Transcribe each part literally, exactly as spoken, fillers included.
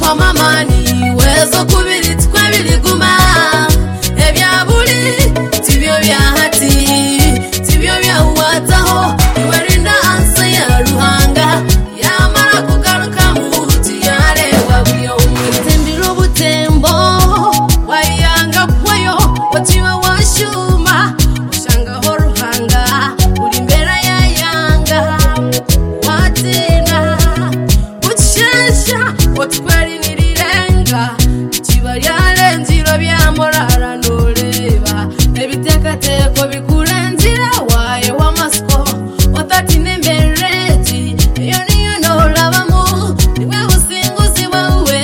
garukwa mamani wezo kubiri twebiri guma ebya buli tibyo bya hati tibyo bya wataho iwerinda ansa ya ruhanga yamara kugaruka muti yarewa byo mwitembiro butembo wayanga kwayo watiwa washuma ushanga ho ruhanga uri mbere ya yanga watina uchesha otwari nirirenga kibaryale nziro byamorara noleba ebitekateko bikulenzira waye wamasko otati nembereji iyo niyo nolabamu niwe businguzi wawe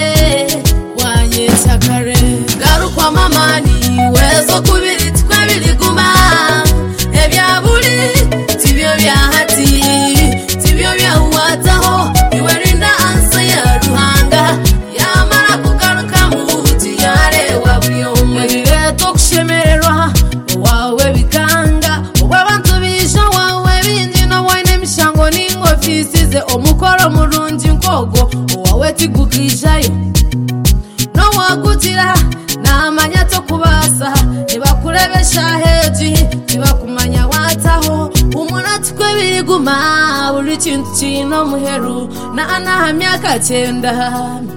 wanyesakare garukwa mamani wezo kubiri twebiri guma ebya buli tibyo bya hati tibyo bya wataho iwerinda ansa ya ruhanga yamara kugaruka muti yarewa buyomwe bireto kushemererwa wawe bikanga abantu bisha wawe bindino wine mishango n'ingofisize omukoro murungi nkogo wawe tigukishayo no wagutira namanya to kubasa nibakurebesha heji nibakumanya wataho umunati kwebiri guma buri kintu kino muheru na anahamya kacenda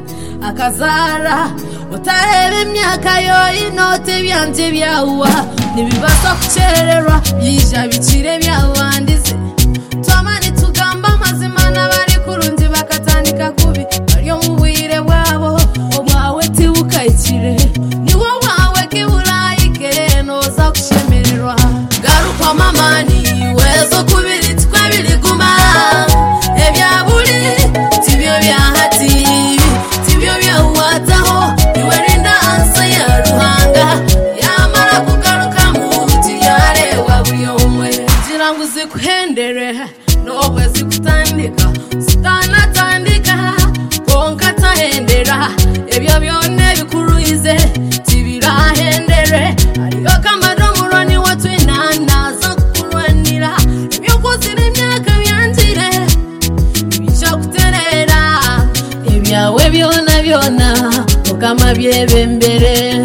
akazara utahera imyaka yo inote byanje byawa nibibasa kucererwa byija bicire byawandize twamani tugamba amazima n'abari kurunzi bakatandika kubi bariyo mu bwire bwabo obwawe tiwukayikire niwo wawe kiburayike noza kushemererwa garukwa mamani wezo kubiri twebiri guma ebya buli tibyo bya hati tibyo bya wataho iwerinda ansa ya ruhanga yamara kugaruka muti yarewa buyomwe ngira ngo zikuhendere nowe zikutandika sitana tandika konka tahendera ebyo byone bikuruize tibirahendere ariyo kamado muroni watu inana za kurwanira ebyo kozira imyaka byanjire bisha kuterera ebyawe byona byona ukama byebembere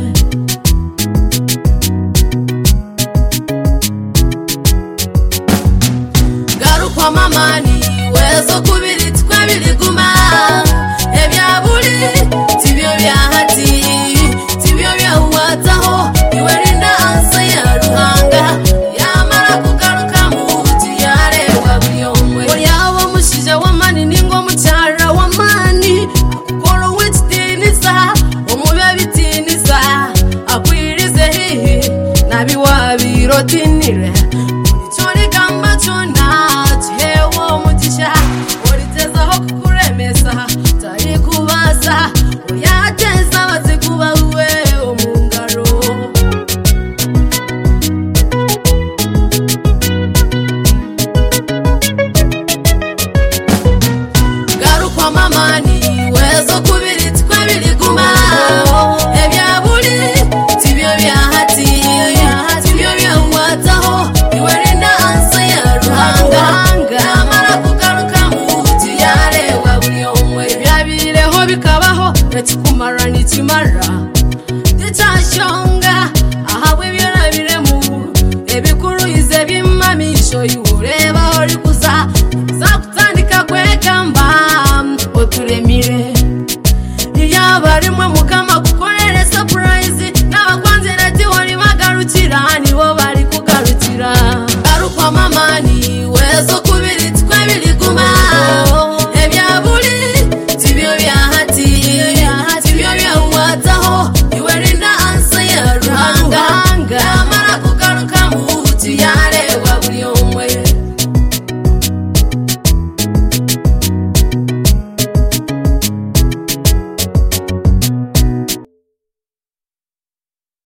garukwa mamani wezo kubiri twebiri guma ebya buli tibyo bya hati tibyo bya wataho iwerinda ansa ya ruhanga yamara kugaruka muti yarewa buyomwe yabo mushija wamani ningo mucyara wamani akukoro witinisa omube bitinisa akwirize hihi nabi wabirotinire chori gamba chona chewo mutisha oritezaho kukuremesa tari kubasa uyateza bazikuba uwe omungaro garukwa mamani wezo kubiri twebiri guma ebya buli tibyo bya hati tibyo bya wataho iwerinda ansa ya ruhanga yamara kugaruka muti yarewa buyomwe byabireho bikabaho nakikumara nikimara ndicyashonga ahawe byarabiremu ebikuruize bimamisho